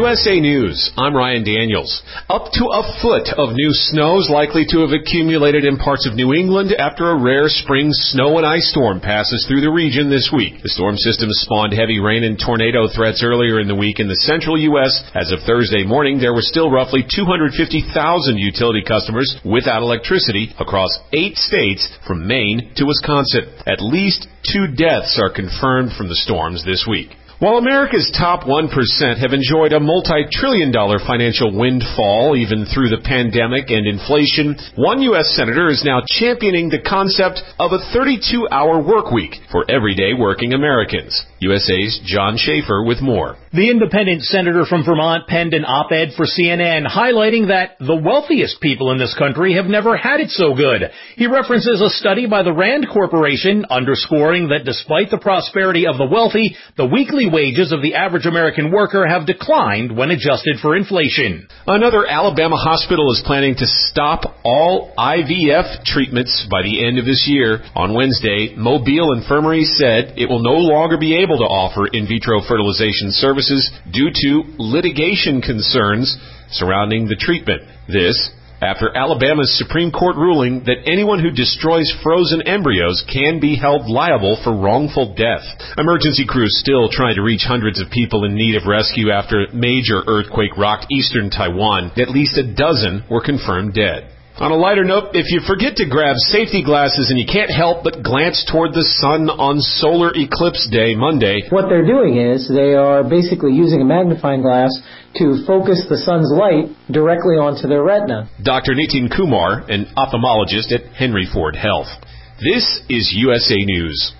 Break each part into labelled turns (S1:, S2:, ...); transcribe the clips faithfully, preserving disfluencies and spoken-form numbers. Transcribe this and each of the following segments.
S1: U S A News, I'm Ryan Daniels. Up to a foot of new snow is likely to have accumulated in parts of New England after a rare spring snow and ice storm passes through the region this week. The storm system spawned heavy rain and tornado threats earlier in the week in the central U S. As of Thursday morning, there were still roughly two hundred fifty thousand utility customers without electricity across eight states from Maine to Wisconsin. At least two deaths are confirmed from the storms this week. While America's top one percent have enjoyed a multi-trillion dollar financial windfall even through the pandemic and inflation, one U S senator is now championing the concept of a thirty-two hour work week for everyday working Americans. U S A's John Schaefer with more.
S2: The independent senator from Vermont penned an op-ed for C N N highlighting that the wealthiest people in this country have never had it so good. He references a study by the Rand Corporation underscoring that despite the prosperity of the wealthy, the weekly wages of the average American worker have declined when adjusted for inflation.
S1: Another Alabama hospital is planning to stop all I V F treatments by the end of this year. On Wednesday, Mobile Infirmary said it will no longer be able to offer in vitro fertilization services due to litigation concerns surrounding the treatment. This after Alabama's Supreme Court ruling that anyone who destroys frozen embryos can be held liable for wrongful death. Emergency crews still trying to reach hundreds of people in need of rescue after a major earthquake rocked eastern Taiwan. At least a dozen were confirmed dead. On a lighter note, if you forget to grab safety glasses and you can't help but glance toward the sun on solar eclipse day Monday.
S3: What they're doing is they are basically using a magnifying glass to focus the sun's light directly onto their retina.
S1: Doctor Nitin Kumar, an ophthalmologist at Henry Ford Health. This is U S A News.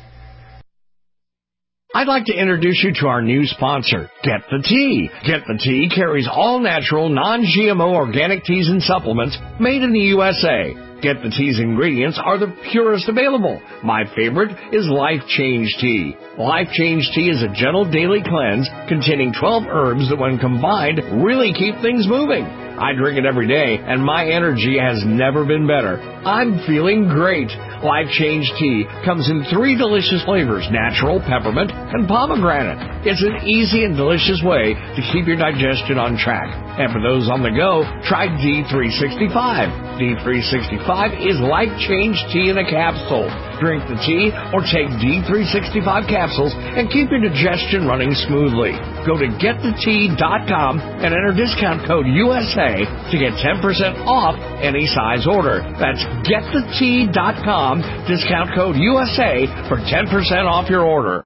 S4: I'd like to introduce you to our new sponsor, Get the Tea. Get the Tea carries all natural, non-G M O organic teas and supplements made in the U S A. Get the Tea's ingredients are the purest available. My favorite is Life Change Tea. Life Change Tea is a gentle daily cleanse containing twelve herbs that when combined really keep things moving. I drink it every day, and my energy has never been better. I'm feeling great. Life Change Tea comes in three delicious flavors, natural, peppermint, and pomegranate. It's an easy and delicious way to keep your digestion on track. And for those on the go, try D three sixty-five. D three sixty-five is Life Change Tea in a capsule. Drink the tea or take D three sixty-five capsules and keep your digestion running smoothly. Go to get the tea dot com and enter discount code U S A to get ten percent off any size order. That's get the tea dot com, discount code U S A for ten percent off your order.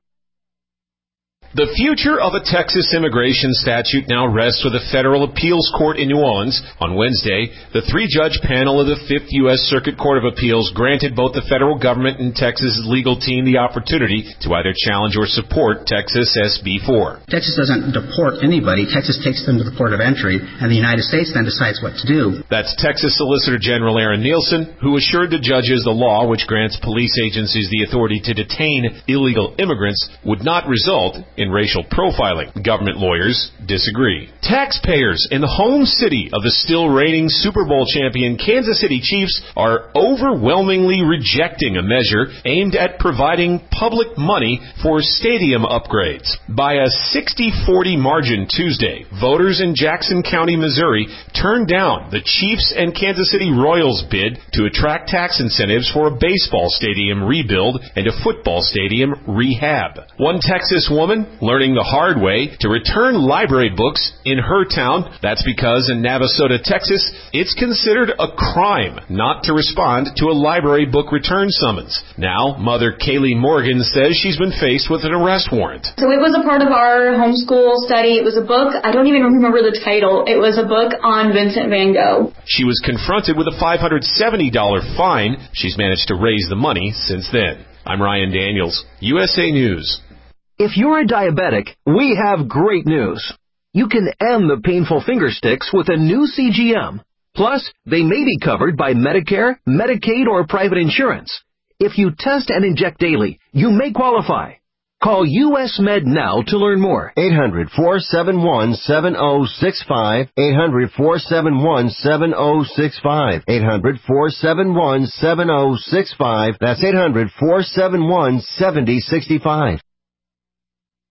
S1: The future of a Texas immigration statute now rests with a federal appeals court in New Orleans. On Wednesday, the three-judge panel of the Fifth U S Circuit Court of Appeals granted both the federal government and Texas's legal team the opportunity to either challenge or support Texas S B four.
S5: Texas doesn't deport anybody. Texas takes them to the port of entry, and the United States then decides what to do.
S1: That's Texas Solicitor General Aaron Nielsen, who assured the judges the law, which grants police agencies the authority to detain illegal immigrants, would not result in racial profiling. Government lawyers disagree. Taxpayers in the home city of the still reigning Super Bowl champion Kansas City Chiefs are overwhelmingly rejecting a measure aimed at providing public money for stadium upgrades. By a sixty forty margin Tuesday, voters in Jackson County, Missouri turned down the Chiefs and Kansas City Royals bid to attract tax incentives for a baseball stadium rebuild and a football stadium rehab. One Texas woman learning the hard way to return library books in her town. That's because in Navasota, Texas, it's considered a crime not to respond to a library book return summons. Now, Mother Kaylee Morgan says she's been faced with an arrest warrant.
S6: So it was a part of our homeschool study. It was a book. I don't even remember the title. It was a book on Vincent van Gogh.
S1: She was confronted with a five hundred seventy dollars fine. She's managed to raise the money since then. I'm Ryan Daniels, U S A News.
S7: If you're a diabetic, we have great news. You can end the painful finger sticks with a new C G M. Plus, they may be covered by Medicare, Medicaid, or private insurance. If you test and inject daily, you may qualify. Call U S Med now to learn more.
S8: eight hundred, four seven one, seven oh six five. eight hundred, four seven one, seven oh six five. eight hundred, four seven one, seven oh six five. That's eight hundred, four seven one, seven oh six five.